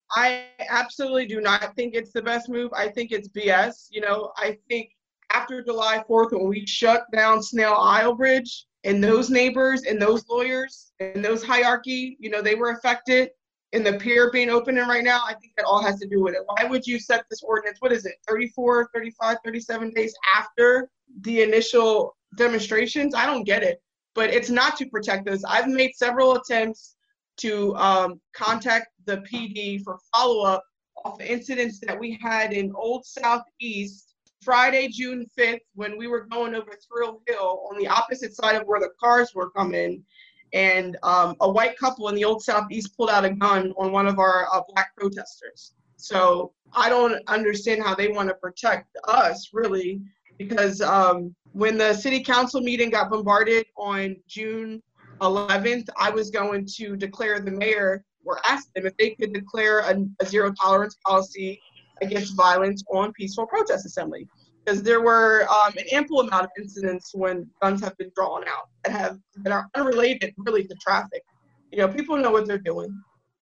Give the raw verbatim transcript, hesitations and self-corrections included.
I absolutely do not think it's the best move. I think it's B S. You know, I think after July fourth, when we shut down Snail Isle Bridge, and those neighbors and those lawyers and those hierarchy, you know, they were affected, and the pier being open right now, I think that all has to do with it. Why would you set this ordinance, what is it, thirty-four, thirty-five, thirty-seven days after the initial demonstrations? I don't get it, but it's not to protect us. I've made several attempts to um, contact the P D for follow-up off the incidents that we had in Old Southeast Friday, June fifth, when we were going over Thrill Hill on the opposite side of where the cars were coming. And um, a white couple in the Old Southeast pulled out a gun on one of our uh, black protesters. So I don't understand how they want to protect us, really, because um, when the city council meeting got bombarded on June eleventh, I was going to declare the mayor or ask them if they could declare a, a zero tolerance policy against violence on peaceful protest assembly. Because there were um, an ample amount of incidents when guns have been drawn out that have that are unrelated really to traffic. You know, people know what they're doing.